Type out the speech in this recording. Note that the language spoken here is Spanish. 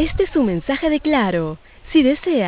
Este es un mensaje de Claro. Si desea